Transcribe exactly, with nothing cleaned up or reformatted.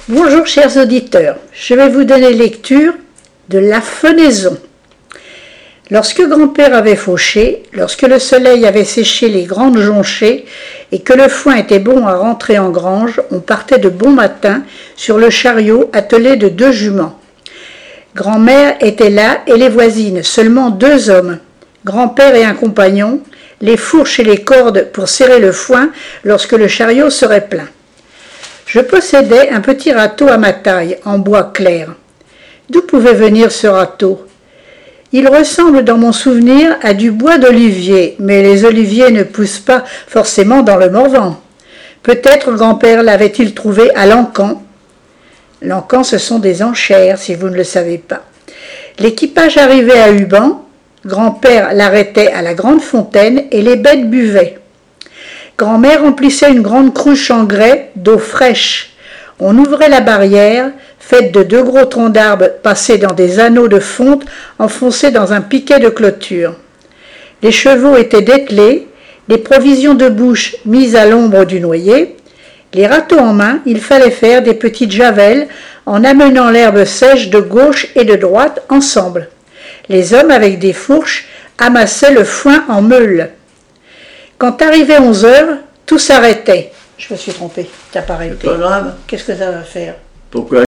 Bonjour chers auditeurs, je vais vous donner lecture de La Fenaison. Lorsque grand-père avait fauché, lorsque le soleil avait séché les grandes jonchées et que le foin était bon à rentrer en grange, on partait de bon matin sur le chariot attelé de deux juments. Grand-mère était là et les voisines, seulement deux hommes, grand-père et un compagnon, les fourches et les cordes pour serrer le foin lorsque le chariot serait plein. Je possédais un petit râteau à ma taille, en bois clair. D'où pouvait venir ce râteau? Il ressemble dans mon souvenir à du bois d'olivier, mais les oliviers ne poussent pas forcément dans le Morvan. Peut-être grand-père l'avait-il trouvé à l'Encan. L'Encan, ce sont des enchères, si vous ne le savez pas. L'équipage arrivait à Huban, grand-père l'arrêtait à la grande fontaine et les bêtes buvaient. Grand-mère remplissait une grande cruche en grès d'eau fraîche. On ouvrait la barrière, faite de deux gros troncs d'arbres passés dans des anneaux de fonte enfoncés dans un piquet de clôture. Les chevaux étaient dételés, les provisions de bouche mises à l'ombre du noyer. Les râteaux en main, il fallait faire des petites javelles en amenant l'herbe sèche de gauche et de droite ensemble. Les hommes, avec des fourches, amassaient le foin en meules. Quand arrivait onze heures, tout s'arrêtait. Je me suis trompée, t'as pas arrêté. C'est pas grave. Qu'est-ce que ça va faire? Pourquoi?